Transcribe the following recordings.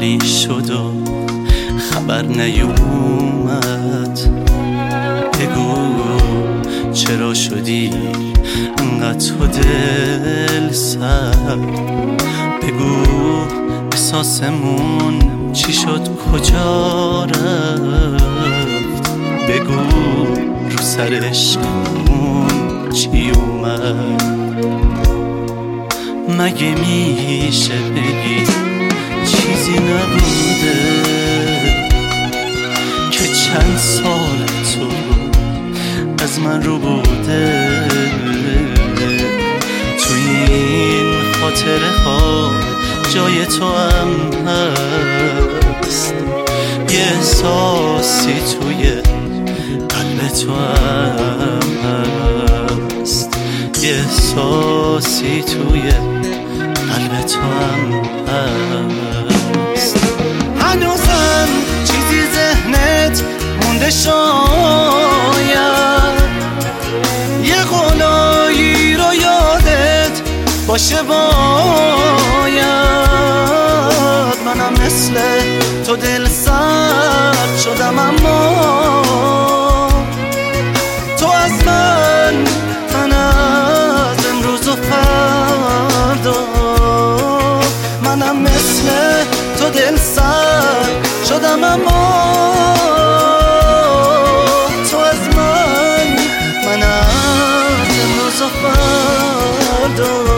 حالی شد و خبر نیومد. بگو چرا شدی انقدر تو دل سر؟ بگو احساسمون چی شد کجا رفت؟ بگو رو سرش اون چی اومد؟ مگه میشه بگی چیزی نبوده که چند سال تو از من رو بوده؟ تو این خاطره ها جای تو هم هست، یه احساسی توی قلب تو هم هست، یه احساسی توی قلب تو هم هست. هنوزم چیزی ذهنت مونده شاید، یه قولایی رو یادت باشه باید. منم مثل تو دل سرد شدم، اما تو از من از امروز و فردا. منم مثل تو دل سرد شدم، اما تو از من از امروز و فردا.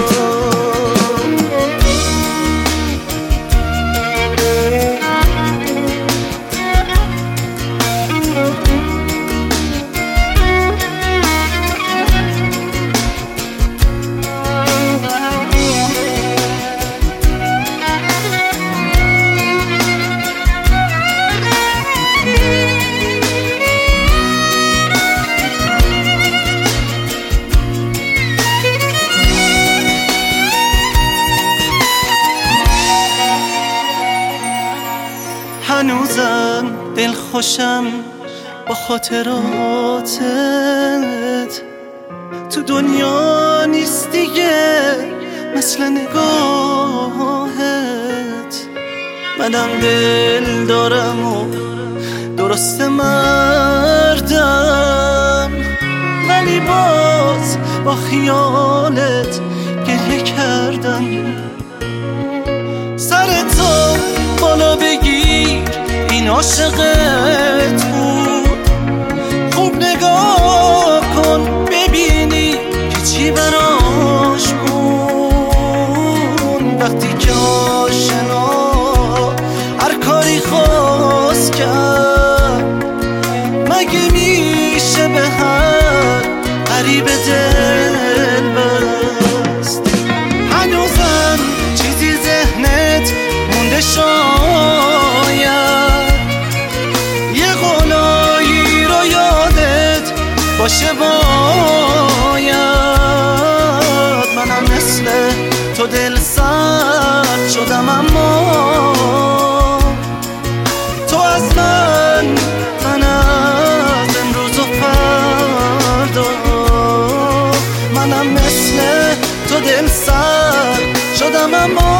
هنوزم دل خوشم با خاطراتت، تو دنیا نیست دیگه مثل نگاهت. منم دل دارم و درست مردم، ولی باز با خیالت گریه کردم. سر تو بالا بگیر این عاشقت بود، خوب نگاه کن ببینی که چی براش بود. وقتی که آشنا هر کاری خواست کرد، مگه میشه به هر غریب دل بست؟ هنوزم چیزی ذهنت مونده شاید، یه قولایی رو یادت باشه باید. منم مثل تو دل سرد شدم، اما تو از من از امروز و فردا. منم مثل تو دل سرد شدم، اما